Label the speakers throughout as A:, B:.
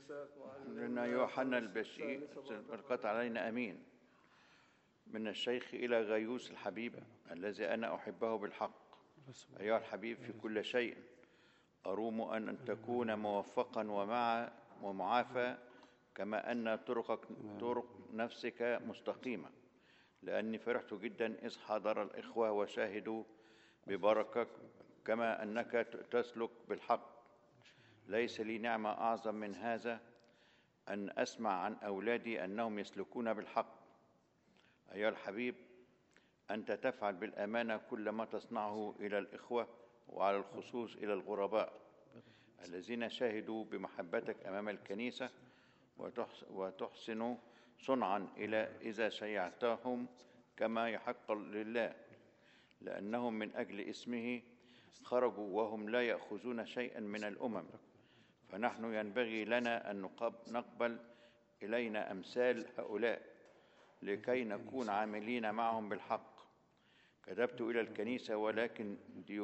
A: لنا يوحنا البشير بركات علينا أمين. من الشيخ إلى غيوس الحبيب الذي أنا أحبه بالحق. أيها الحبيب في كل شيء أروم أن تكون موفقا ومعافى كما أن طرق نفسك مستقيمة، لأني فرحت جدا إذ حضر الإخوة وشاهدوا ببركك كما أنك تسلك بالحق. ليس لي نعمة أعظم من هذا أن أسمع عن أولادي أنهم يسلكون بالحق. أيها الحبيب أنت تفعل بالأمانة كل ما تصنعه إلى الإخوة وعلى الخصوص إلى الغرباء الذين شاهدوا بمحبتك أمام الكنيسة، وتحسن صنعا إذا شيعتهم كما يحق لله، لأنهم من أجل اسمه خرجوا وهم لا يأخذون شيئا من الأمم. فنحن ينبغي لنا أن نقبل إلينا أمثال هؤلاء لكي نكون عاملين معهم بالحق. كتبت إلى الكنيسة، ولكن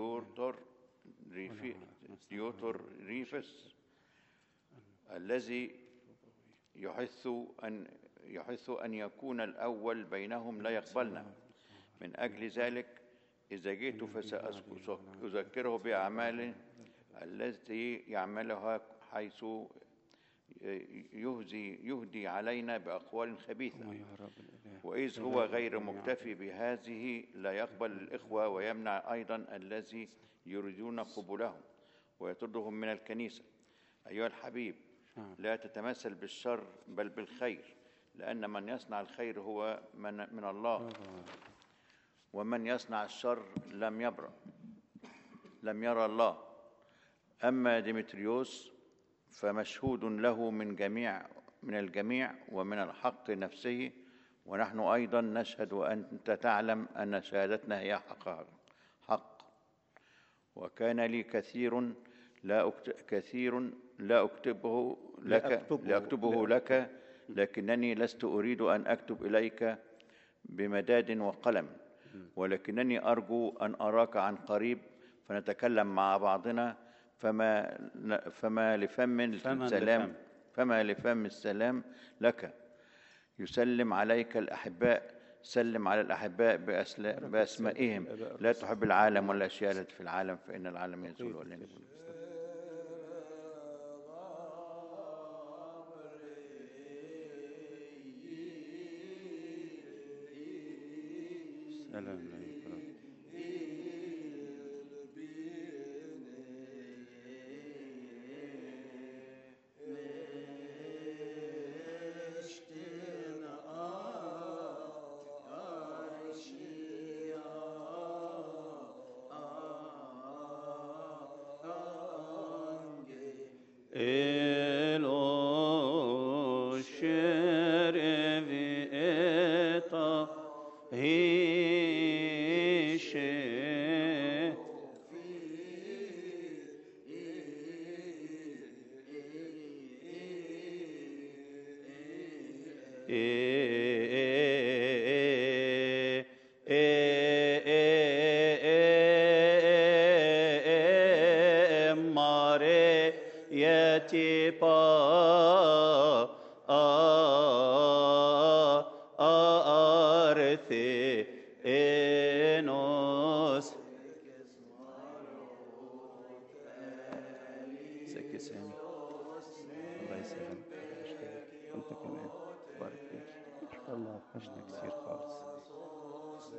A: ديوتر ريفس الذي يحث أن يكون الأول بينهم لا يقبلنا. من أجل ذلك إذا جئت فسأذكره بأعماله التي يعملها، حيث يهدي علينا بأقوال خبيثة. وإذ هو غير مكتفي بهذه لا يقبل الإخوة ويمنع أيضا الذي يريدون قبولهم ويطردهم من الكنيسة. أيها الحبيب لا تتمثل بالشر بل بالخير، لأن من يصنع الخير هو من الله، ومن يصنع الشر لم يرى الله. أما ديمتريوس فمشهود له من الجميع ومن الحق نفسه، ونحن أيضا نشهد وأنت تعلم أن شهادتنا هي حق. وكان لي كثير لا أكتبه لك، لكنني لست أريد أن أكتب إليك بمداد وقلم، ولكنني أرجو أن أراك عن قريب فنتكلم مع بعضنا. فما لفم السلام لك. يسلم عليك الأحباء. سلم على الأحباء بأسمائهم. لا تحب العالم والأشياء التي في العالم، فإن العالم يزول ولن يكون.
B: سلام.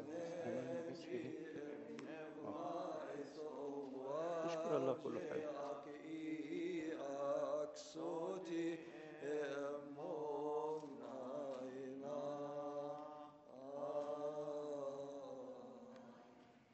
A: الله كله حلو.